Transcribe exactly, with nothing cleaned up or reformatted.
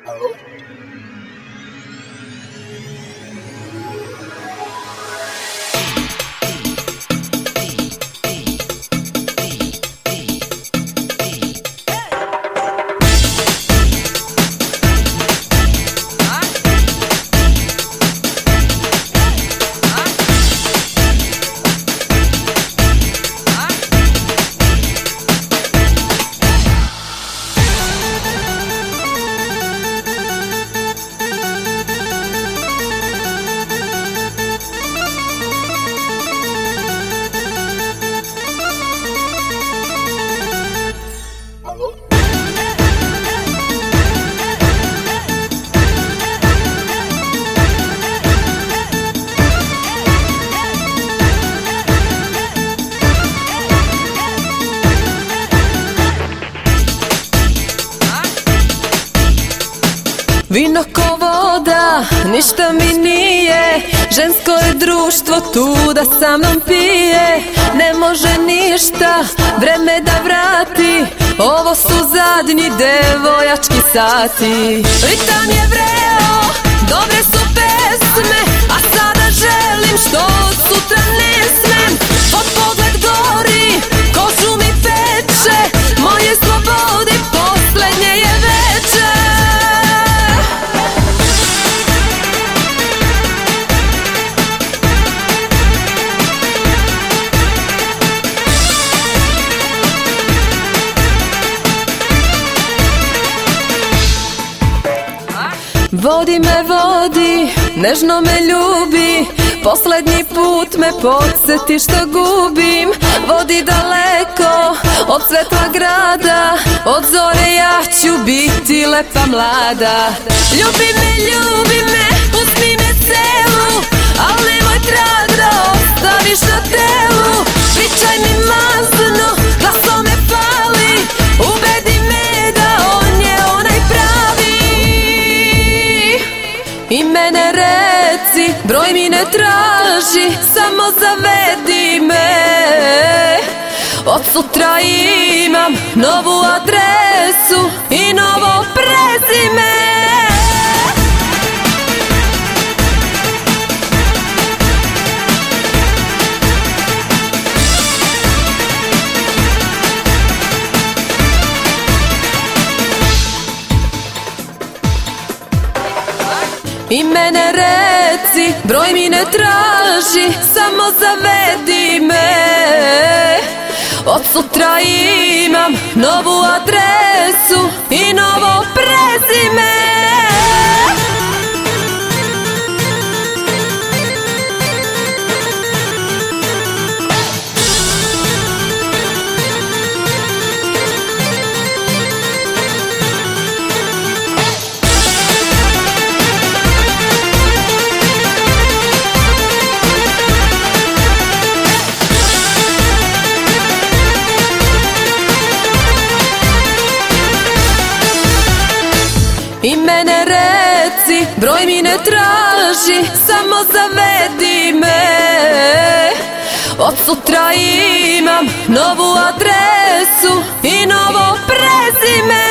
Alô? Vino ko voda, ništa mi nije, žensko je društvo tu da sa mnom pije. Ne može ništa, vreme da vrati, ovo su zadnji devojački sati. Ritam je vreo, dobre su pesme, a sada želim što od sutra ne smem. Pod pogled gori, kožu mi peče, moje slobode poslednje je veče. Vodi me, vodi, nežno me ljubi, poslednji put me podsjeti što gubim. Vodi daleko od svetla grada, od zore ja ću biti lepa mlada. Ljubi me, ljubi me, uzmi me celu, al nemoj trag da ostaviš na telu. Pričaj mi mazno, glasom me pali, ubedi me da on je onaj pravi. I mene reci, broj mi ne traži, samo zavedi me. Od sutra imam novu adresu i novo prezime. I mene reci, broj mi ne traži, samo zavedi me. Od sutra imam novu adresu i novo prezime. I mene reci, broj mi ne traži, samo zavedi me. Od sutra imam novu adresu i novo prezime.